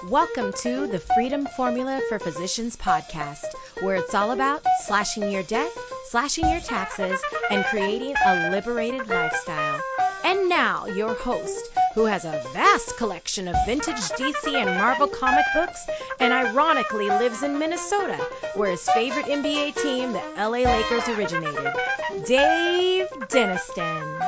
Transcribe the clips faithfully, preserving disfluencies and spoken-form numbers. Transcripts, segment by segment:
Welcome to the Freedom Formula for Physicians podcast, where it's all about slashing your debt, slashing your taxes, and creating a liberated lifestyle. And now, your host, who has a vast collection of vintage D C and Marvel comic books, and ironically lives in Minnesota, where his favorite N B A team, the L A Lakers, originated, Dave Deniston.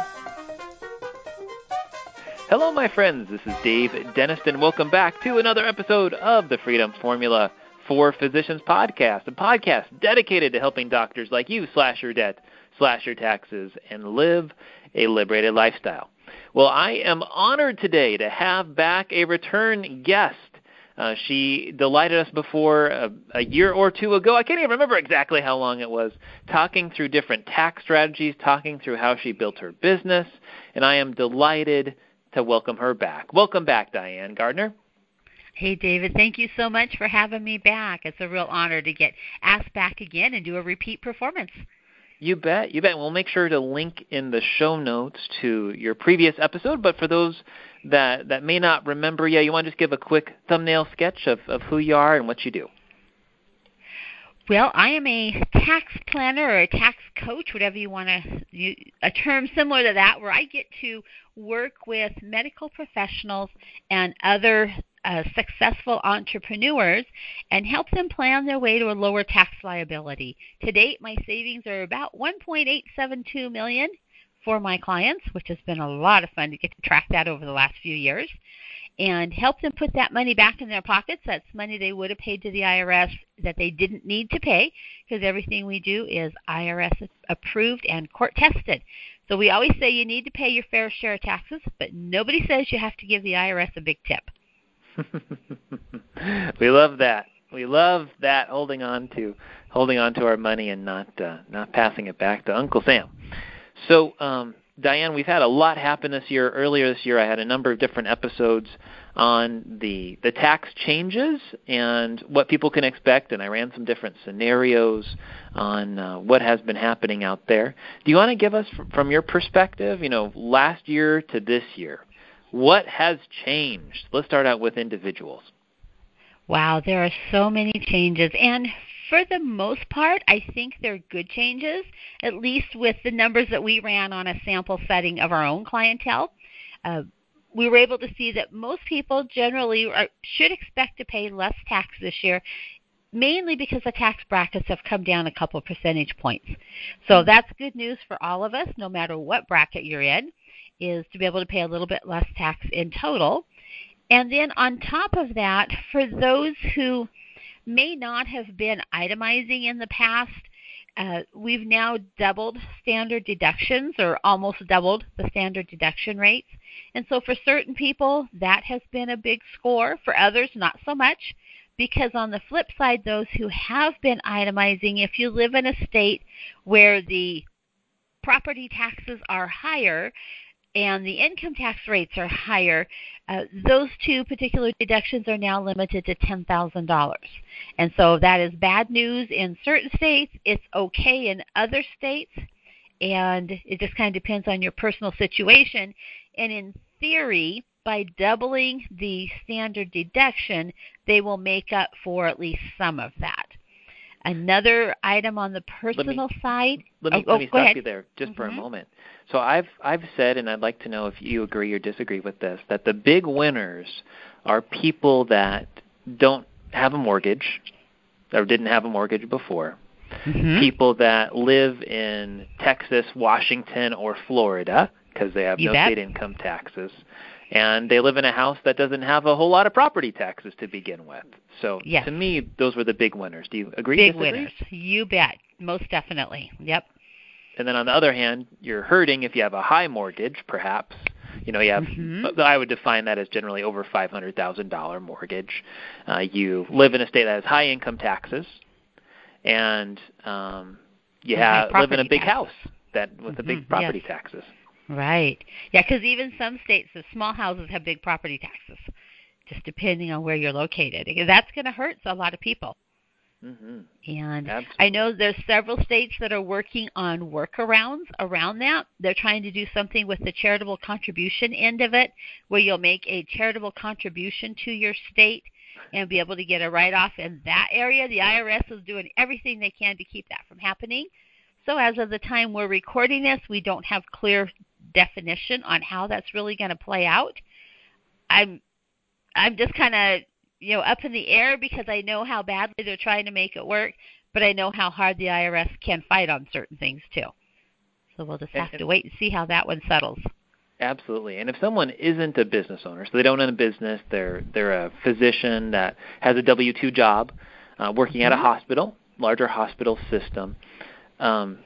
Hello, my friends. This is Dave Deniston. Welcome back to another episode of the Freedom Formula for Physicians podcast, a podcast dedicated to helping doctors like you slash your debt, slash your taxes, and live a liberated lifestyle. Well, I am honored today to have back a return guest. Uh, she delighted us before a, a year or two ago. I can't even remember exactly how long it was, talking through different tax strategies, talking through how she built her business, and I am delighted to welcome her back. Welcome back, Diane Gardner. Hey, David. Thank you so much for having me back. It's a real honor to get asked back again and do a repeat performance. You bet. You bet. We'll make sure to link in the show notes to your previous episode, but for those that, that may not remember, yeah, you want to just give a quick thumbnail sketch of, of who you are and what you do. Well, I am a tax planner or a tax coach, whatever you want to, a term similar to that, where I get to work with medical professionals and other uh, successful entrepreneurs and help them plan their way to a lower tax liability. To date, my savings are about one point eight seven two million dollars for my clients, which has been a lot of fun to get to track that over the last few years, and help them put that money back in their pockets. That's money they would have paid to the I R S that they didn't need to pay, because everything we do is I R S approved and court tested. So we always say you need to pay your fair share of taxes, but nobody says you have to give the I R S a big tip. We love that. We love that, holding on to holding on to our money and not uh, not passing it back to Uncle Sam. So, um, Diane, we've had a lot happen this year. Earlier this year, I had a number of different episodes on the the tax changes and what people can expect, and I ran some different scenarios on uh, what has been happening out there. Do you want to give us, from your perspective, you know, last year to this year, what has changed? Let's start out with individuals. Wow, there are so many changes, and for the most part, I think they're good changes, at least with the numbers that we ran on a sample setting of our own clientele. Uh, we were able to see that most people generally are, should expect to pay less tax this year, mainly because the tax brackets have come down a couple percentage points. So that's good news for all of us, no matter what bracket you're in, is to be able to pay a little bit less tax in total. And then on top of that, for those who may not have been itemizing in the past, uh, we've now doubled standard deductions, or almost doubled the standard deduction rates. And so for certain people, that has been a big score. For others, not so much, because on the flip side, those who have been itemizing, if you live in a state where the property taxes are higher and the income tax rates are higher, uh, those two particular deductions are now limited to ten thousand dollars. And so that is bad news in certain states. It's okay in other states, and it just kind of depends on your personal situation. And in theory, by doubling the standard deduction, they will make up for at least some of that. Another item on the personal me, side. Let me, oh, let me oh, stop ahead. you there just mm-hmm. for a moment. So I've I've said, and I'd like to know if you agree or disagree with this, that the big winners are people that don't have a mortgage or didn't have a mortgage before, mm-hmm. people that live in Texas, Washington, or Florida because they have you no bet. state income taxes, and they live in a house that doesn't have a whole lot of property taxes to begin with. So yes. To me, those were the big winners. Do you agree? Big disagree? winners. You bet. Most definitely. Yep. And then on the other hand, you're hurting if you have a high mortgage, perhaps. You know, you have, mm-hmm. I would define that as generally over five hundred thousand dollars mortgage. Uh, you live in a state that has high income taxes, and um, you have, live in a big taxes. house that with mm-hmm. a big property yes. taxes. Right. Yeah, because even some states, the small houses have big property taxes, just depending on where you're located. That's going to hurt a lot of people. Mm-hmm. And Absolutely. I know there's several states that are working on workarounds around that. They're trying to do something with the charitable contribution end of it, where you'll make a charitable contribution to your state and be able to get a write-off in that area. The I R S is doing everything they can to keep that from happening. So as of the time we're recording this, we don't have clear definition on how that's really going to play out. I'm I'm just kind of, you know, up in the air because I know how badly they're trying to make it work, but I know how hard the I R S can fight on certain things too. So we'll just have and, to wait and see how that one settles. Absolutely. And if someone isn't a business owner, so they don't own a business, they're they're a physician that has a W two job, uh, working mm-hmm. at a hospital, larger hospital system, um,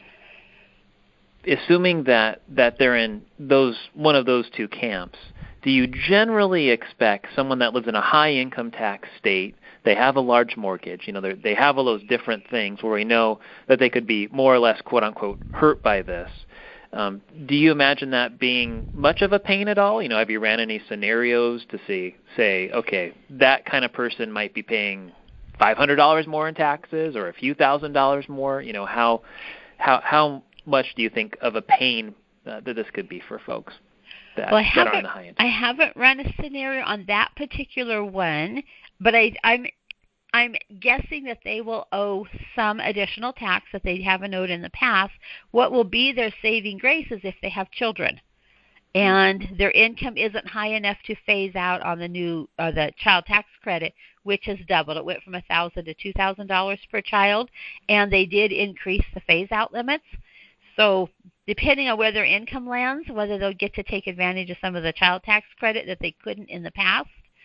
assuming that, that they're in those one of those two camps, do you generally expect someone that lives in a high income tax state, they have a large mortgage, you know, they have all those different things where we know that they could be more or less, quote unquote, hurt by this? Um, do you imagine that being much of a pain at all? You know, have you ran any scenarios to see, say, okay, that kind of person might be paying five hundred dollars more in taxes or a few thousand dollars more? You know, how how how much do you think of a pain uh, that this could be for folks that, well, I that are on the high end? I haven't run a scenario on that particular one, but I, I'm I'm guessing that they will owe some additional tax that they haven't owed in the past. What will be their saving grace is if they have children and their income isn't high enough to phase out on the new uh, the child tax credit, which has doubled. It went from one thousand dollars to two thousand dollars per child, and they did increase the phase-out limits. So depending on where their income lands, whether they'll get to take advantage of some of the child tax credit that they couldn't in the past,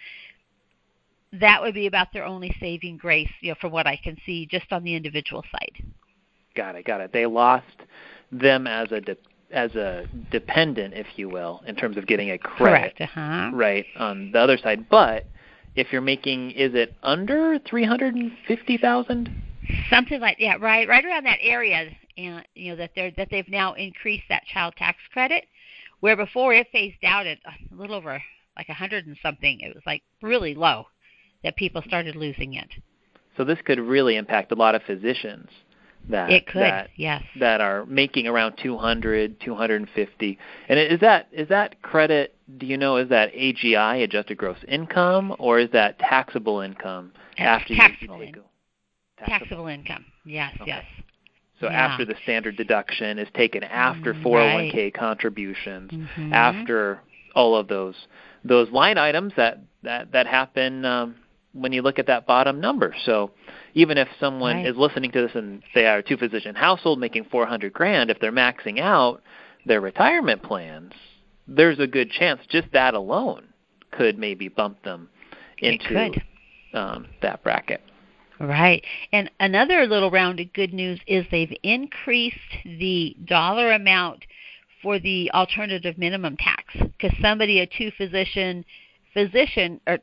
that would be about their only saving grace, you know, from what I can see, just on the individual side. Got it, got it. They lost them as a de- as a dependent, if you will, in terms of getting a credit, correct, uh-huh. right, on the other side. But if you're making, is it under three hundred fifty thousand dollars? Something like yeah, right, right around that area, and you know that they're that they've now increased that child tax credit, where before it phased out at a little over like a hundred and something. It was like really low that people started losing it. So this could really impact a lot of physicians that it could, that, yes. that are making around two hundred, two hundred fifty. And is that is that credit, do you know, is that A G I, adjusted gross income, or is that taxable income That's after taxable you in, go? Taxable. taxable income, yes, okay. yes. So yeah. after the standard deduction is taken after four oh one k right. contributions, mm-hmm. after all of those those line items that, that, that happen um, when you look at that bottom number. So even if someone right. is listening to this and they are a two-physician household making four hundred grand, if they're maxing out their retirement plans, there's a good chance just that alone could maybe bump them into um, that bracket. Right. And another little round of good news is they've increased the dollar amount for the alternative minimum tax, because somebody, a two-physician physician or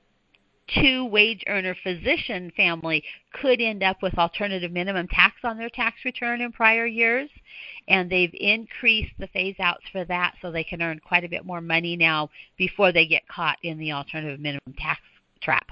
two-wage earner physician family could end up with alternative minimum tax on their tax return in prior years, and they've increased the phase-outs for that so they can earn quite a bit more money now before they get caught in the alternative minimum tax trap.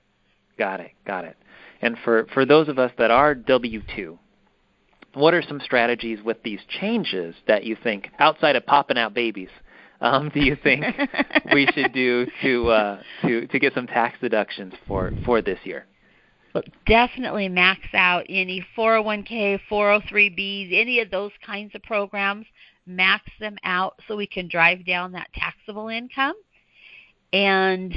Got it, got it. And for, for those of us that are W two, what are some strategies with these changes that you think, outside of popping out babies, um, do you think we should do to uh, to to get some tax deductions for, for this year? Well, definitely max out any four oh one k, four oh three b's, any of those kinds of programs. Max them out so we can drive down that taxable income. And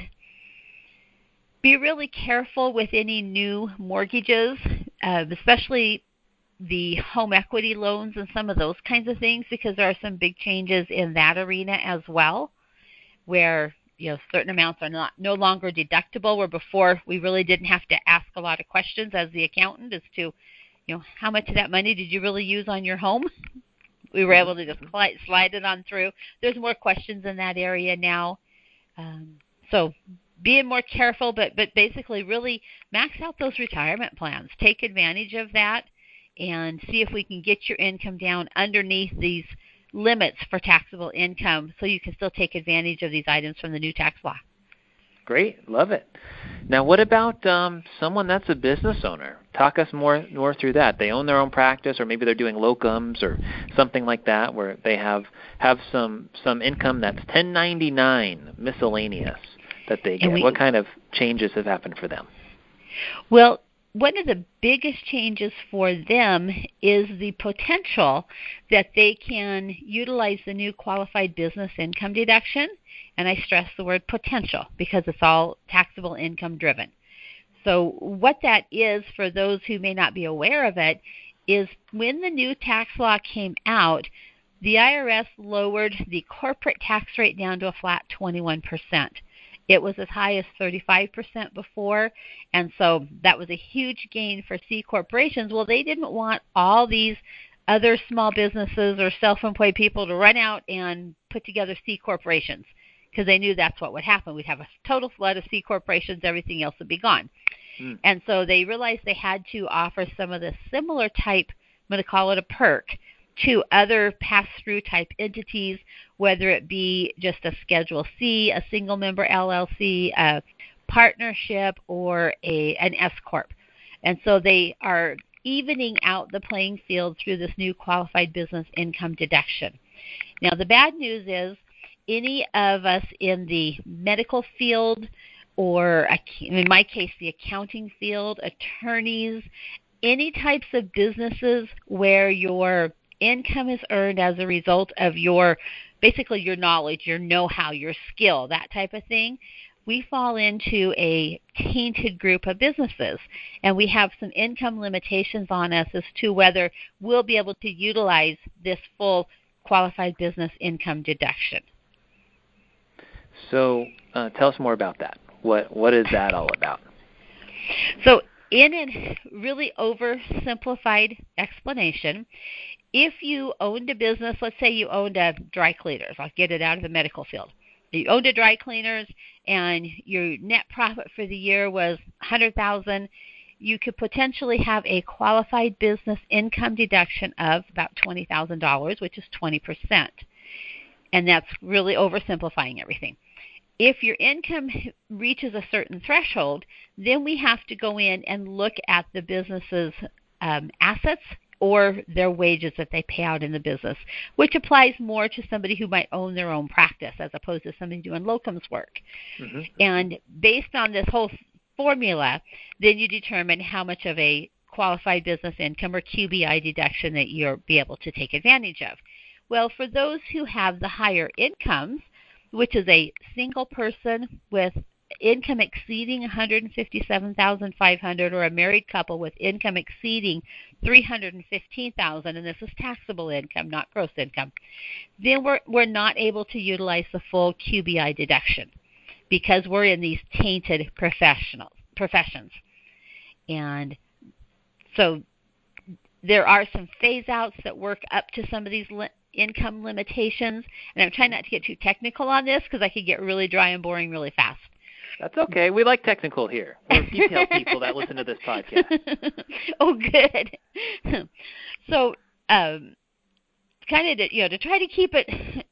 be really careful with any new mortgages, uh, especially the home equity loans and some of those kinds of things, because there are some big changes in that arena as well, where you know certain amounts are not no longer deductible, where before we really didn't have to ask a lot of questions as the accountant as to, you know, how much of that money did you really use on your home? We were able to just slide it on through. There's more questions in that area now. Um, so being more careful, but, but basically really max out those retirement plans. Take advantage of that and see if we can get your income down underneath these limits for taxable income so you can still take advantage of these items from the new tax law. Great. Love it. Now, what about um, someone that's a business owner? Talk us more more through that. They own their own practice, or maybe they're doing locums or something like that, where they have, have some, some income that's ten ninety-nine miscellaneous that they get. We, what kind of changes have happened for them? Well, one of the biggest changes for them is the potential that they can utilize the new qualified business income deduction. And I stress the word potential because it's all taxable income driven. So what that is, for those who may not be aware of it, is when the new tax law came out, the I R S lowered the corporate tax rate down to a flat twenty-one percent. It was as high as thirty-five percent before, and so that was a huge gain for C corporations. Well, they didn't want all these other small businesses or self-employed people to run out and put together C corporations, because they knew that's what would happen. We'd have a total flood of C corporations, everything else would be gone. Mm. And so they realized they had to offer some of the similar type, I'm going to call it a perk, to other pass-through type entities, whether it be just a Schedule C, a single member L L C, a partnership, or a an S corp. And so they are evening out the playing field through this new qualified business income deduction. Now, the bad news is any of us in the medical field, or in my case, the accounting field, attorneys, any types of businesses where your income is earned as a result of your, basically your knowledge, your know-how, your skill, that type of thing, we fall into a tainted group of businesses. And we have some income limitations on us as to whether we'll be able to utilize this full qualified business income deduction. So uh, tell us more about that. What What is that all about? So in a really oversimplified explanation, if you owned a business, let's say you owned a dry cleaners, I'll get it out of the medical field. You owned a dry cleaners and your net profit for the year was one hundred thousand dollars, you could potentially have a qualified business income deduction of about twenty thousand dollars, which is twenty percent. And that's really oversimplifying everything. If your income reaches a certain threshold, then we have to go in and look at the business's um, assets or their wages that they pay out in the business, which applies more to somebody who might own their own practice as opposed to somebody doing locums work. Mm-hmm. And based on this whole formula, then you determine how much of a qualified business income or Q B I deduction that you'll be able to take advantage of. Well, for those who have the higher incomes, which is a single person with income exceeding one hundred fifty-seven thousand five hundred dollars, or a married couple with income exceeding three hundred fifteen thousand dollars, and this is taxable income, not gross income, then we're, we're not able to utilize the full Q B I deduction because we're in these tainted professional professions. And so there are some phase-outs that work up to some of these li- income limitations, and I'm trying not to get too technical on this because I could get really dry and boring really fast. That's okay. We like technical here. We're detailed people that listen to this podcast. Oh, good. So, um, kind of, to, you know, to try to keep it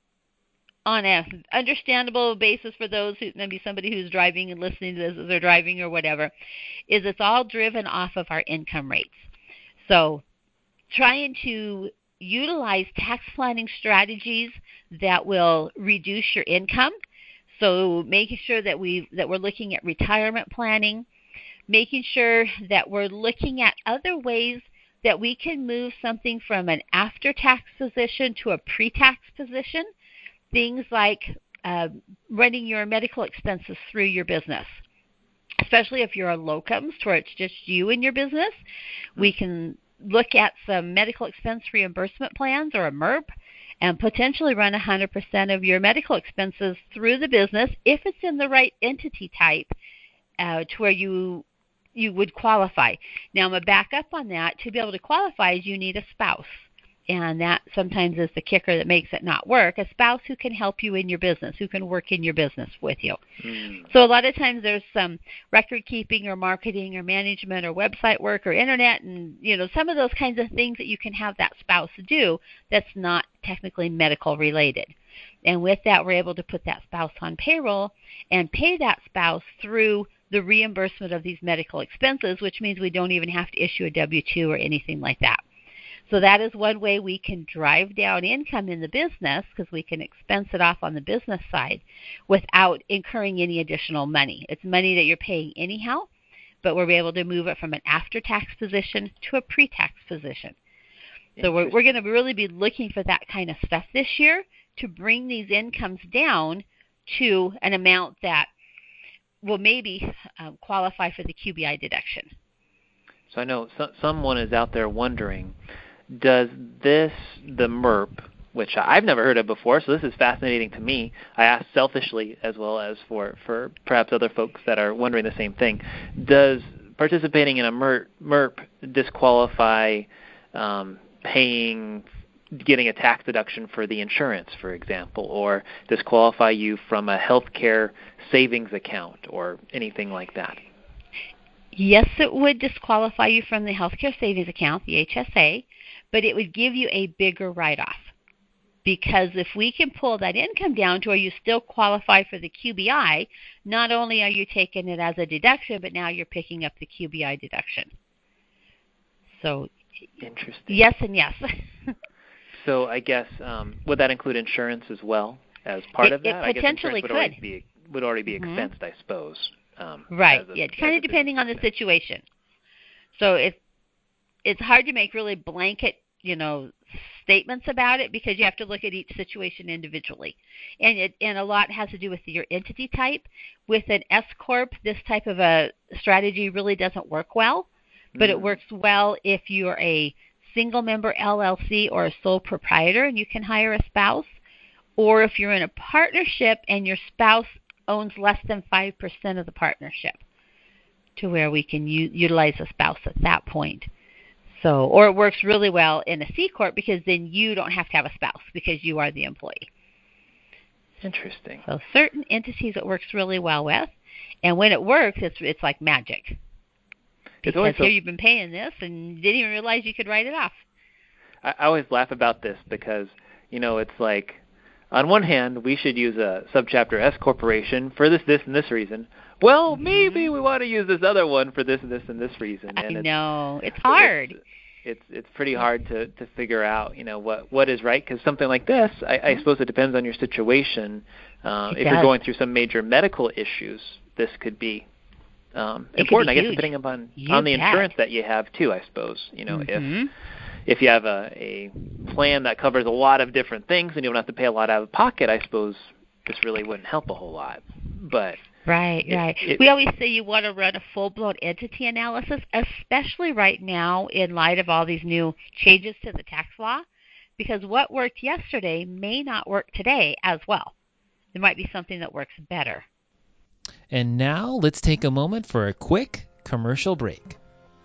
on a understandable basis for those who, maybe somebody who's driving and listening to this as they're driving or whatever, is it's all driven off of our income rates. So, trying to utilize tax planning strategies that will reduce your income. So making sure that we that we're looking at retirement planning, making sure that we're looking at other ways that we can move something from an after-tax position to a pre-tax position, things like uh, running your medical expenses through your business. Especially if you're a locums, where it's just you and your business, we can look at some medical expense reimbursement plans or a M R P and potentially run one hundred percent of your medical expenses through the business if it's in the right entity type uh, to where you you would qualify. Now, I'm going to back up on that. To be able to qualify, you need a spouse. And that sometimes is the kicker that makes it not work, a spouse who can help you in your business, who can work in your business with you. Mm. So a lot of times there's some record keeping or marketing or management or website work or internet and, you know, some of those kinds of things that you can have that spouse do that's not technically medical related. And with that, we're able to put that spouse on payroll and pay that spouse through the reimbursement of these medical expenses, which means we don't even have to issue a W two or anything like that. So that is one way we can drive down income in the business because we can expense it off on the business side without incurring any additional money. It's money that you're paying anyhow, but we're able to move it from an after-tax position to a pre-tax position. So we're, we're going to really be looking for that kind of stuff this year to bring these incomes down to an amount that will maybe um, qualify for the Q B I deduction. So I know so, someone is out there wondering, does this, the M R P, which I've never heard of before, so this is fascinating to me. I ask selfishly as well as for, for perhaps other folks that are wondering the same thing. Does participating in a M R P disqualify um, paying, getting a tax deduction for the insurance, for example, or disqualify you from a healthcare savings account or anything like that? Yes, it would disqualify you from the healthcare savings account, the H S A, but it would give you a bigger write-off. Because if we can pull that income down to where you still qualify for the Q B I, not only are you taking it as a deduction, but now you're picking up the Q B I deduction. So, interesting. Yes and yes. So I guess um, would that include insurance as well as part it, of that? It potentially I guess insurance would could. already be would already be mm-hmm. expensed, I suppose. Um, right. A, yeah. Kind of depending on the situation. So it's it's hard to make really blanket, you know, statements about it because you have to look at each situation individually, and it and a lot has to do with your entity type. With an S corp, this type of a strategy really doesn't work well, but mm. it works well if you're a single member L L C or a sole proprietor and you can hire a spouse, or if you're in a partnership and your spouse owns less than five percent of the partnership, to where we can u- utilize a spouse at that point. So, or it works really well in a C corp because then you don't have to have a spouse because you are the employee. Interesting. So certain entities it works really well with, and when it works, it's it's like magic. Because here you've been paying this and didn't even realize you could write it off. I, I always laugh about this because, you know, it's like, on one hand, we should use a subchapter S corporation for this, this, and this reason. Well, mm-hmm. maybe we want to use this other one for this, this, and this reason. And I it's, know. It's hard. It's, it's it's pretty hard to, to figure out, you know, what, what is right. Because something like this, I, I suppose it depends on your situation. Uh, if does. You're going through some major medical issues, this could be um, important. I guess depending upon you on the bet. insurance that you have too. I suppose, you know, mm-hmm. if if you have a, a plan that covers a lot of different things and you don't have to pay a lot out of pocket, I suppose this really wouldn't help a whole lot. But Right, it, right. It, we always say you want to run a full-blown entity analysis, especially right now in light of all these new changes to the tax law, because what worked yesterday may not work today as well. There might be something that works better. And now let's take a moment for a quick commercial break.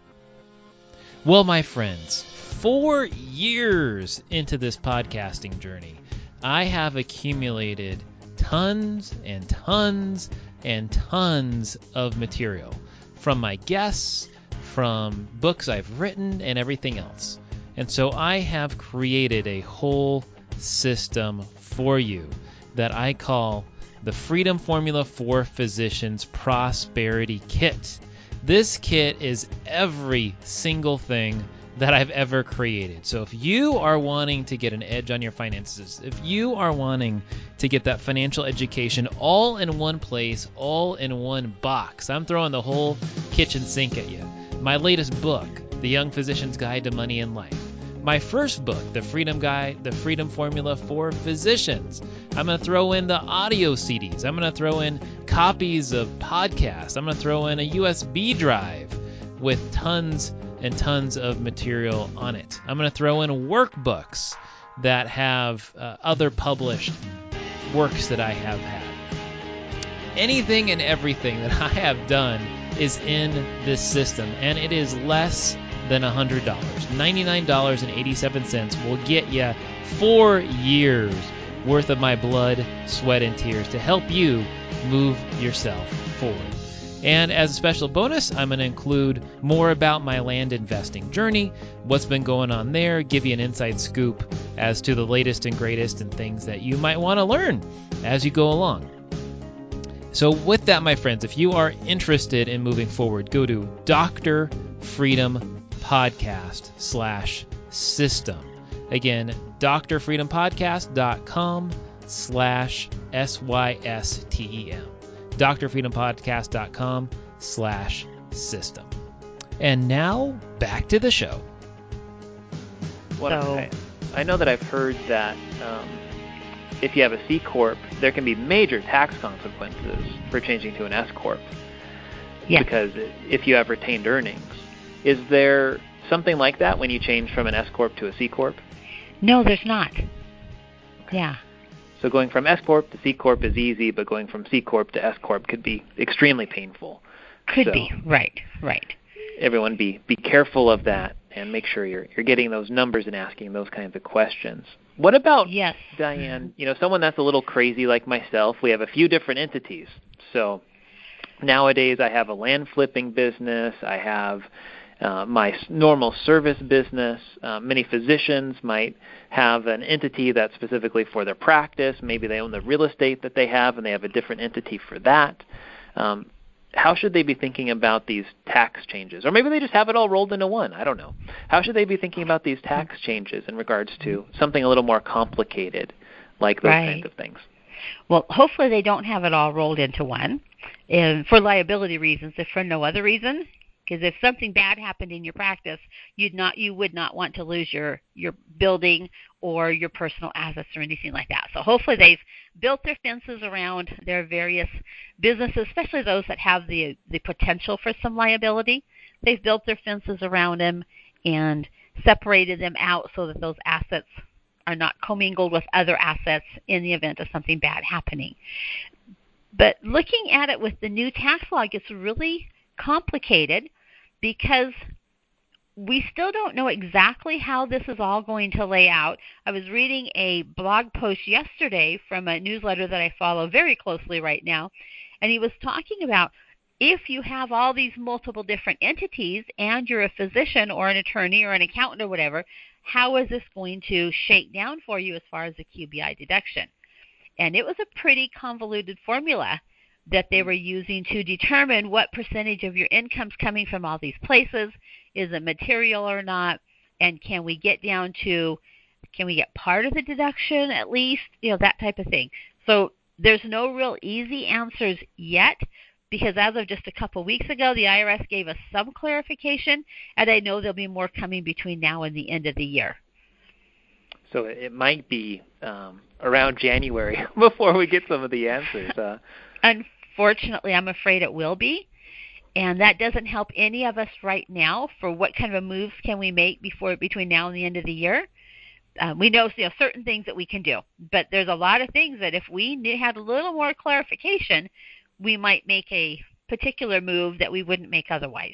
Well, my friends, four years into this podcasting journey, I have accumulated tons and tons and tons of material from my guests, from books I've written, and everything else. And so I have created a whole system for you that I call the Freedom Formula for Physicians Prosperity Kit. This kit is every single thing that I've ever created. So if you are wanting to get an edge on your finances, if you are wanting to get that financial education all in one place, all in one box, I'm throwing the whole kitchen sink at you. My latest book, The Young Physician's Guide to Money and Life. My first book, The Freedom Guide, The Freedom Formula for Physicians. I'm going to throw in the audio C Ds. I'm going to throw in copies of podcasts. I'm going to throw in a U S B drive with tons and tons of material on it. I'm going to throw in workbooks that have uh, other published works that I have had. Anything and everything that I have done is in this system, and it is less than one hundred dollars. ninety-nine dollars and eighty-seven cents will get you four years worth of my blood, sweat, and tears to help you move yourself forward. And as a special bonus, I'm going to include more about my land investing journey, what's been going on there, give you an inside scoop as to the latest and greatest and things that you might want to learn as you go along. So with that, my friends, if you are interested in moving forward, go to Doctor Freedom Podcast slash system. Again, drfreedompodcast.com slash S Y S T E M. drfreedompodcast.com slash system. And now, back to the show. Well, So- I, I know that I've heard that um, if you have a C Corp, there can be major tax consequences for changing to an S Corp. Yes. Because if you have retained earnings. Is there something like that when you change from an S Corp to a C Corp? No, there's not. Yeah. So going from S Corp to C Corp is easy, but going from C Corp to S Corp could be extremely painful. Could So- be. Right. Right. Everyone be, be careful of that and make sure you're you're getting those numbers and asking those kinds of questions. What about, Yes. Diane, you know, someone that's a little crazy like myself? We have a few different entities. So nowadays I have a land flipping business. I have uh, my s- normal service business. Uh, many physicians might have an entity that's specifically for their practice. Maybe they own the real estate that they have and they have a different entity for that. Um, how should they be thinking about these tax changes? Or maybe they just have it all rolled into one. I don't know. How should they be thinking about these tax changes in regards to something a little more complicated, like those Right. kinds of things? Well, hopefully they don't have it all rolled into one, and for liability reasons, if for no other reason. Because if something bad happened in your practice, you'd not, you would not want to lose your, your building or your personal assets or anything like that. So hopefully they've built their fences around their various businesses, especially those that have the the potential for some liability. They've built their fences around them and separated them out so that those assets are not commingled with other assets in the event of something bad happening. But looking at it with the new tax law gets really complicated because we still don't know exactly how this is all going to lay out. I was reading a blog post yesterday from a newsletter that I follow very closely right now, and he was talking about if you have all these multiple different entities and you're a physician or an attorney or an accountant or whatever, how is this going to shake down for you as far as the Q B I deduction? And it was a pretty convoluted formula that they were using to determine what percentage of your income's coming from all these places. Is it material or not? And can we get down to, can we get part of the deduction at least? You know, that type of thing. So there's no real easy answers yet, because as of just a couple weeks ago, the I R S gave us some clarification, and I know there'll be more coming between now and the end of the year. So it might be um, around January before we get some of the answers. Uh, Unfortunately, I'm afraid it will be. And that doesn't help any of us right now for what kind of moves can we make before between now and the end of the year. Um, we know, you know certain things that we can do, but there's a lot of things that if we knew, had a little more clarification, we might make a particular move that we wouldn't make otherwise.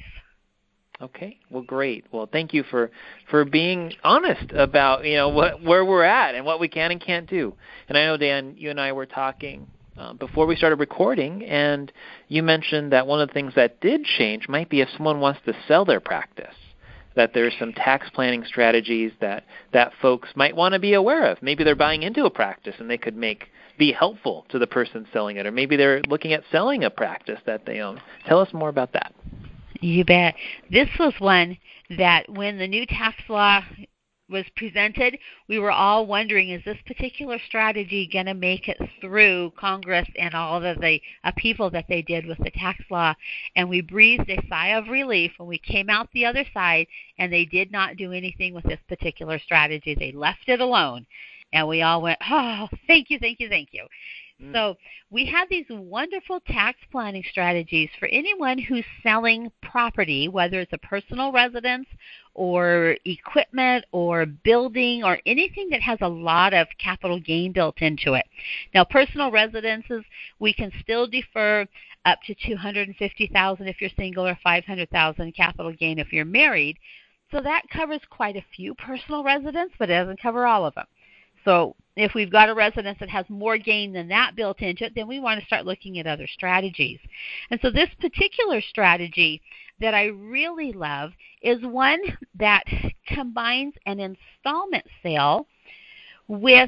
Okay. Well, great. Well, thank you for, for being honest about, you know, what, where we're at and what we can and can't do. And I know, Dan, you and I were talking uh, before we started recording, and you mentioned that one of the things that did change might be if someone wants to sell their practice, that there's some tax planning strategies that, that folks might want to be aware of. Maybe they're buying into a practice and they could make be helpful to the person selling it, or maybe they're looking at selling a practice that they own. Tell us more about that. You bet. This was one that when the new tax law was presented, we were all wondering, is this particular strategy going to make it through Congress and all of the upheaval that they did with the tax law? And we breathed a sigh of relief when we came out the other side, and they did not do anything with this particular strategy. They left it alone. And we all went, oh, thank you, thank you, thank you. Mm. So we have these wonderful tax planning strategies for anyone who's selling property, whether it's a personal residence or equipment or building or anything that has a lot of capital gain built into it. Now, personal residences, we can still defer up to two hundred fifty thousand dollars if you're single or five hundred thousand dollars capital gain if you're married. So that covers quite a few personal residences, but it doesn't cover all of them. So if we've got a residence that has more gain than that built into it, then we want to start looking at other strategies. And so this particular strategy that I really love is one that combines an installment sale with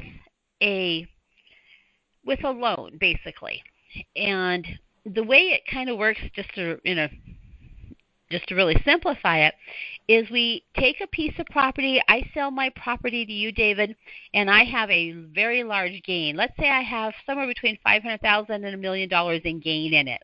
a with a loan, basically. And the way it kind of works, just to in a just to really simplify it, is we take a piece of property. I sell my property to you, David, and I have a very large gain. Let's say I have somewhere between five hundred thousand dollars and a million dollars in gain in it.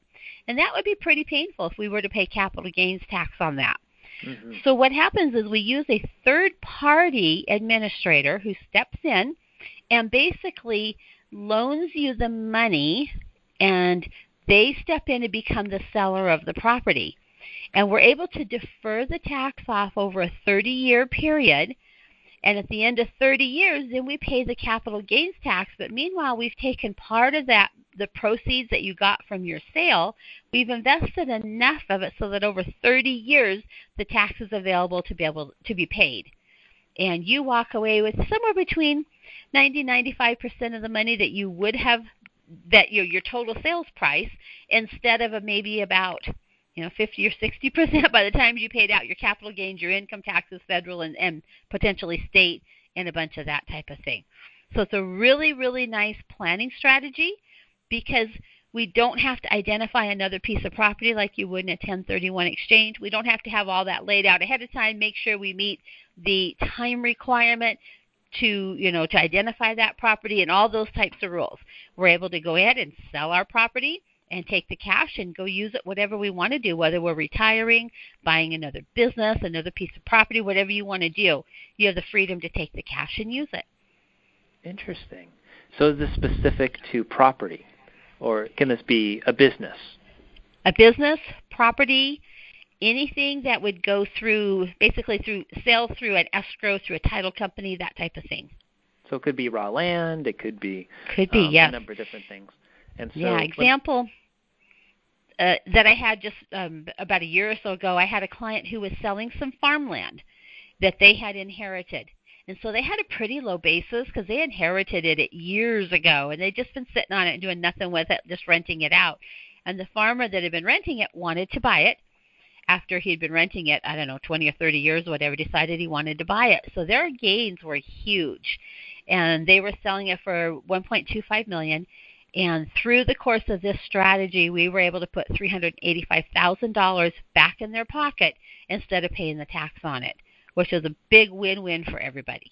And that would be pretty painful if we were to pay capital gains tax on that. Mm-hmm. So what happens is we use a third-party administrator who steps in and basically loans you the money, and they step in to become the seller of the property. And we're able to defer the tax off over a thirty-year period. And at the end of thirty years, then we pay the capital gains tax. But meanwhile, we've taken part of that, the proceeds that you got from your sale, we've invested enough of it so that over thirty years, the tax is available to be able to be paid. And you walk away with somewhere between ninety to ninety-five percent of the money that you would have, that your your total sales price, instead of a maybe about you know, fifty or sixty percent by the time you paid out your capital gains, your income taxes, federal and, and potentially state, and a bunch of that type of thing. So it's a really, really nice planning strategy because we don't have to identify another piece of property like you would in a ten thirty-one exchange. We don't have to have all that laid out ahead of time, make sure we meet the time requirement to, you know, to identify that property and all those types of rules. We're able to go ahead and sell our property and take the cash and go use it whatever we want to do, whether we're retiring, buying another business, another piece of property, whatever you want to do. You have the freedom to take the cash and use it. Interesting. So is this specific to property, or can this be a business? A business, property, anything that would go through, basically through sales through an escrow, through a title company, that type of thing. So it could be raw land. It could be, could be um, yes. a number of different things. And so yeah, example uh, that I had just um, about a year or so ago, I had a client who was selling some farmland that they had inherited. And so they had a pretty low basis because they inherited it years ago, and they'd just been sitting on it and doing nothing with it, just renting it out. And the farmer that had been renting it wanted to buy it. After he'd been renting it, I don't know, twenty or thirty years, whatever, decided he wanted to buy it. So their gains were huge. And they were selling it for one point two five million dollars. And through the course of this strategy, we were able to put three hundred eighty-five thousand dollars back in their pocket instead of paying the tax on it, which was a big win-win for everybody.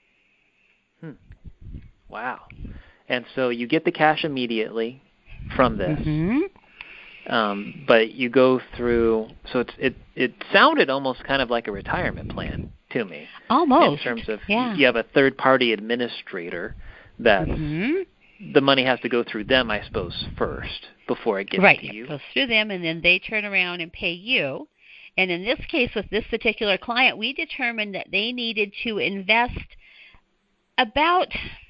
Hmm. Wow. And so you get the cash immediately from this. Mm-hmm. Um, but you go through, so it's, it it sounded almost kind of like a retirement plan to me. Almost. In terms of, yeah. you have a third-party administrator that mm-hmm. the money has to go through them, I suppose, first before it gets right. to you. Right, it goes through them, and then they turn around and pay you. And in this case, with this particular client, we determined that they needed to invest about,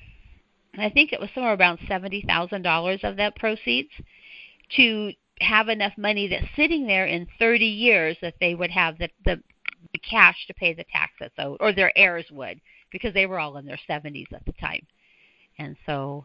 I think it was somewhere around seventy thousand dollars of that proceeds to have enough money that's sitting there in thirty years that they would have the, the, the cash to pay the taxes, so, or their heirs would, because they were all in their seventies at the time. And so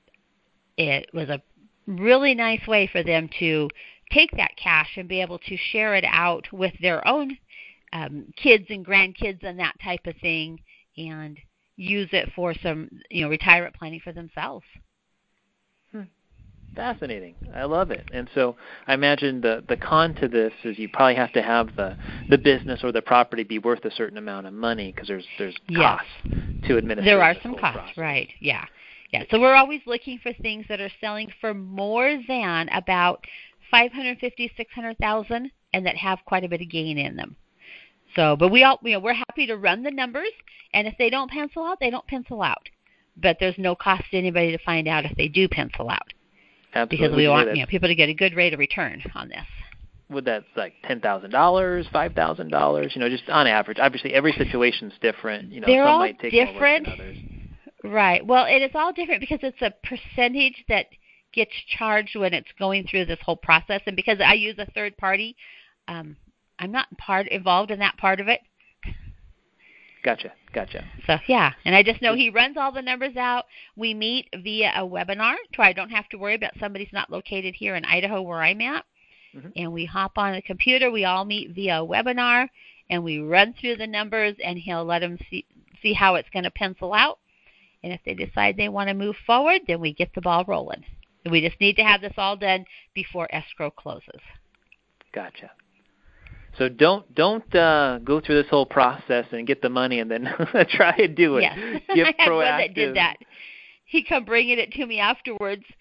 it was a really nice way for them to take that cash and be able to share it out with their own um, kids and grandkids and that type of thing, and use it for some, you know, retirement planning for themselves. Hmm. Fascinating. I love it. And so I imagine the, the con to this is you probably have to have the, the business or the property be worth a certain amount of money because there's there's yes. costs to administer. There are this some whole costs, process. right? Yeah. Yeah, so we're always looking for things that are selling for more than about five hundred fifty, six hundred thousand, and that have quite a bit of gain in them. So, but we all, you know, we're happy to run the numbers, and if they don't pencil out, they don't pencil out. But there's no cost to anybody to find out if they do pencil out. Absolutely. Because we want, you know, people to get a good rate of return on this. Would that like ten thousand dollars, five thousand dollars? You know, just on average. Obviously, every situation's different. You know, They're some all might take different. more work than others. Right. Well, it is all different because it's a percentage that gets charged when it's going through this whole process. And because I use a third party, um, I'm not part involved in that part of it. Gotcha. Gotcha. So, yeah. And I just know he runs all the numbers out. We meet via a webinar, so I don't have to worry about somebody's not located here in Idaho where I'm at. Mm-hmm. And we hop on the computer. We all meet via a webinar, and we run through the numbers, and he'll let them see, see how it's going to pencil out. And if they decide they want to move forward, then we get the ball rolling. We just need to have this all done before escrow closes. Gotcha. So don't don't uh, go through this whole process and get the money and then try and do it. Yes, Get I had proactive. one that did that. He come bringing it to me afterwards,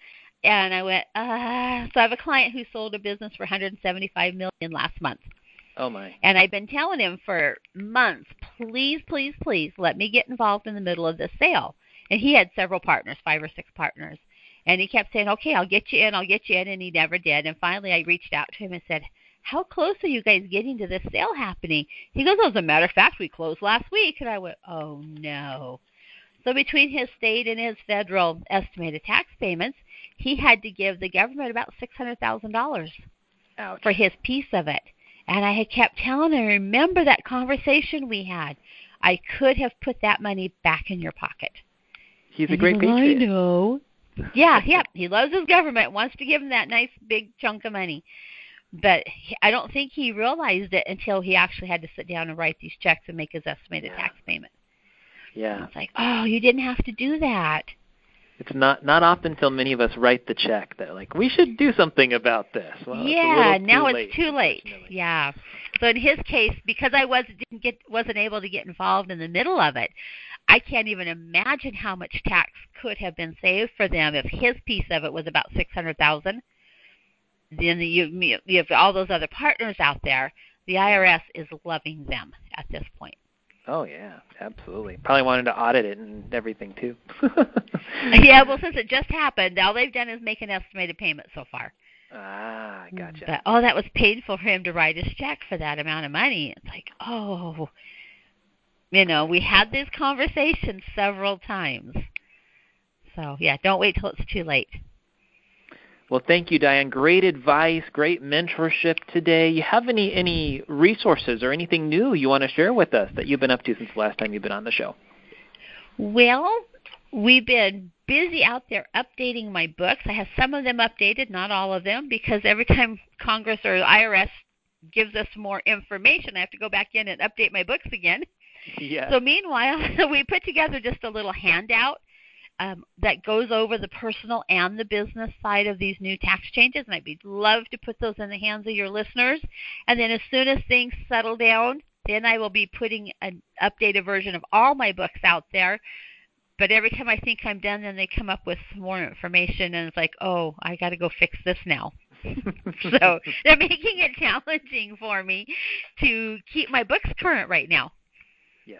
And I went, uh, so I have a client who sold a business for one hundred seventy-five million dollars last month. Oh, my. And I've been telling him for months, please, please, please let me get involved in the middle of this sale. And he had several partners, five or six partners. And he kept saying, okay, I'll get you in, I'll get you in, and he never did. And finally I reached out to him and said, how close are you guys getting to this sale happening? He goes, as a matter of fact, we closed last week. And I went, oh, no. So between his state and his federal estimated tax payments, he had to give the government about six hundred thousand dollars Ouch. for his piece of it. And I had kept telling him, remember that conversation we had? I could have put that money back in your pocket. He's and a great he goes, patriot. I know. Yeah, yeah. He loves his government, wants to give him that nice big chunk of money. But he, I don't think he realized it until he actually had to sit down and write these checks and make his estimated Yeah. tax payment. Yeah. And it's like, oh, you didn't have to do that. It's not not often until many of us write the check that, like, we should do something about this. Well, yeah, it's a now too it's late, too late. Yeah. So in his case, because I was didn't get wasn't able to get involved in the middle of it, I can't even imagine how much tax could have been saved for them if his piece of it was about six hundred thousand. Then you you have all those other partners out there. The I R S is loving them at this point. Oh, yeah, absolutely. Probably wanted to audit it and everything, too. Yeah, well, since it just happened, all they've done is make an estimated payment so far. Ah, gotcha. But, oh, that was painful for him to write his check for that amount of money. It's like, oh, you know, we had this conversation several times. So, yeah, don't wait till it's too late. Well, thank you, Diane. Great advice, great mentorship today. You have any, any resources or anything new you want to share with us that you've been up to since the last time you've been on the show? Well, we've been busy out there updating my books. I have some of them updated, not all of them, because every time Congress or I R S gives us more information, I have to go back in and update my books again. Yes. So meanwhile, we put together just a little handout Um, that goes over the personal and the business side of these new tax changes, and I'd be love to put those in the hands of your listeners. And then as soon as things settle down, then I will be putting an updated version of all my books out there. But every time I think I'm done, then they come up with some more information, and it's like, oh, I got to go fix this now. So they're making it challenging for me to keep my books current right now. Yes.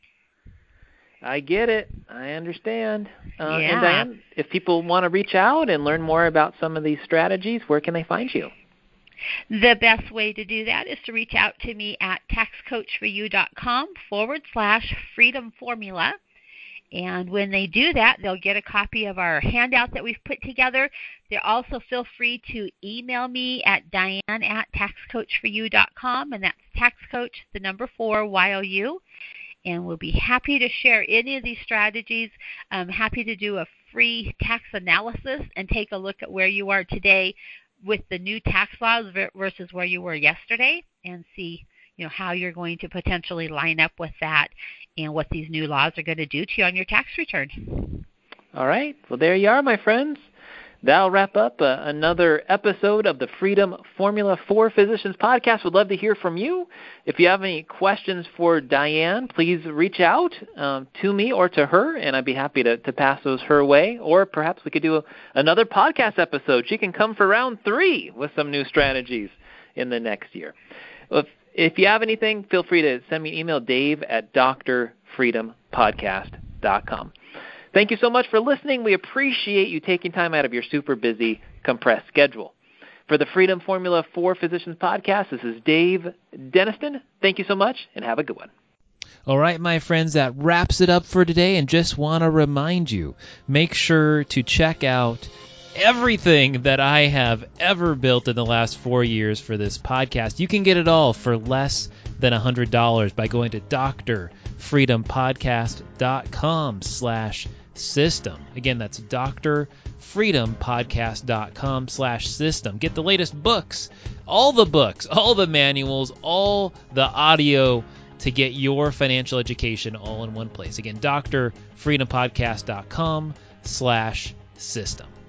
I get it. I understand. Uh, Yeah. And Diane, if people want to reach out and learn more about some of these strategies, where can they find you? The best way to do that is to reach out to me at taxcoachforyou.com forward slash freedom formula. And when they do that, they'll get a copy of our handout that we've put together. They also feel free to email me at Diane at taxcoachforyou.com, and that's taxcoach, the number four, Y O U. And we'll be happy to share any of these strategies. I'm happy to do a free tax analysis and take a look at where you are today with the new tax laws versus where you were yesterday, and see, you know, how you're going to potentially line up with that and what these new laws are going to do to you on your tax return. All right. Well, there you are, my friends. That'll wrap up uh, another episode of the Freedom Formula for Physicians podcast. Would love to hear from you. If you have any questions for Diane, please reach out um, to me or to her, and I'd be happy to, to pass those her way. Or perhaps we could do a, another podcast episode. She can come for round three with some new strategies in the next year. If, if you have anything, feel free to send me an email, Dave at d r freedom podcast dot com. Thank you so much for listening. We appreciate you taking time out of your super busy, compressed schedule. For the Freedom Formula for Physicians podcast, this is Dave Deniston. Thank you so much, and have a good one. All right, my friends, that wraps it up for today, and just want to remind you, make sure to check out everything that I have ever built in the last four years for this podcast. You can get it all for less than one hundred dollars by going to drfreedompodcast.com slash system. Again, that's drfreedompodcast.com slash system. Get the latest books, all the books, all the manuals, all the audio to get your financial education all in one place. Again, drfreedompodcast.com slash system.